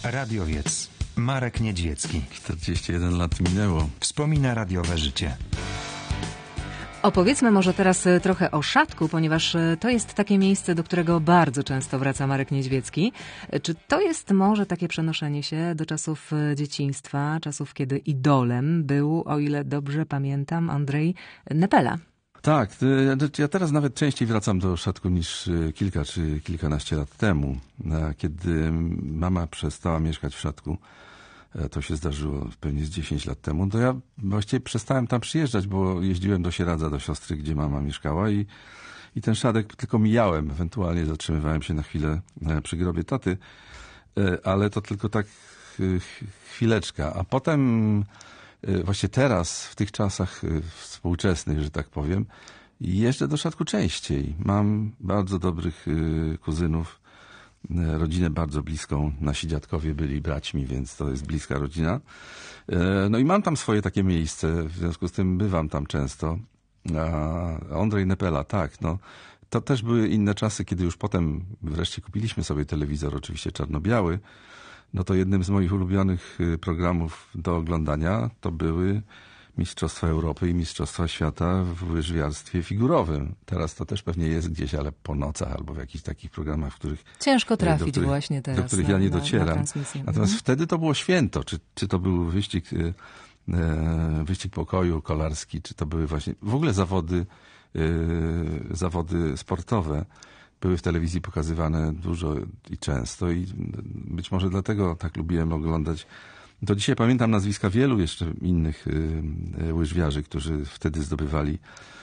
Radiowiec Marek Niedźwiecki 41 lat minęło. wspomina radiowe życie. Opowiedzmy może teraz trochę o Szatku, ponieważ to jest takie miejsce, do którego bardzo często wraca Marek Niedźwiecki. Czy to jest może takie przenoszenie się do czasów dzieciństwa, czasów, kiedy idolem był, o ile dobrze pamiętam, Andrzej Nepela? Tak, ja teraz nawet częściej wracam do Szatku niż kilka czy kilkanaście lat temu. Kiedy mama przestała mieszkać w Szatku, to się zdarzyło pewnie z 10 lat temu, to ja właściwie przestałem tam przyjeżdżać, bo jeździłem do Sieradza, do siostry, gdzie mama mieszkała i ten Szadek tylko mijałem. Ewentualnie zatrzymywałem się na chwilę przy grobie taty, ale to tylko tak chwileczka. A potem właśnie teraz, w tych czasach współczesnych, że tak powiem, jeżdżę do Szatku częściej. Mam bardzo dobrych kuzynów, rodzinę bardzo bliską. Nasi dziadkowie byli braćmi, więc to jest bliska rodzina. No i mam tam swoje takie miejsce, w związku z tym bywam tam często. A Andrzej Nepela, tak, no. To też były inne czasy, kiedy już potem wreszcie kupiliśmy sobie telewizor, oczywiście czarno-biały. No to jednym z moich ulubionych programów do oglądania to były Mistrzostwa Europy i Mistrzostwa Świata w łyżwiarstwie figurowym. Teraz to też pewnie jest gdzieś, ale po nocach albo w jakichś takich programach, w których... Ciężko trafić właśnie teraz. Do których ja nie docieram. Natomiast wtedy to było święto. Czy to był wyścig pokoju kolarski, czy to były właśnie... W ogóle zawody sportowe były w telewizji pokazywane dużo i często i być może dlatego tak lubiłem oglądać. Do dzisiaj pamiętam nazwiska wielu jeszcze innych łyżwiarzy, którzy wtedy zdobywali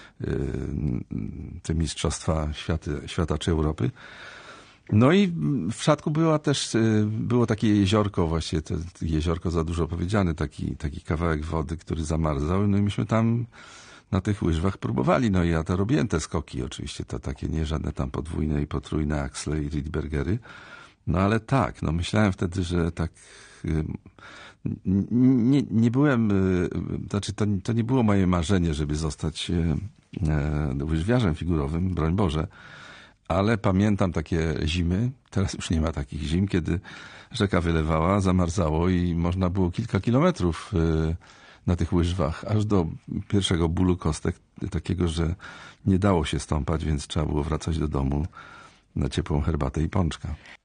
te mistrzostwa świata czy Europy. No i w Szatku było takie jeziorko, właśnie to jeziorko za dużo powiedziane, taki kawałek wody, który zamarzał. No i myśmy tam na tych łyżwach próbowali. No i ja to robiłem te skoki oczywiście, to takie nie żadne tam podwójne i potrójne Axle i Rydbergery. No ale tak, no myślałem wtedy, że tak nie byłem, znaczy to nie było moje marzenie, żeby zostać łyżwiarzem figurowym, broń Boże, ale pamiętam takie zimy, teraz już nie ma takich zim, kiedy rzeka wylewała, zamarzało i można było kilka kilometrów na tych łyżwach, aż do pierwszego bólu kostek, takiego, że nie dało się stąpać, więc trzeba było wracać do domu na ciepłą herbatę i pączka.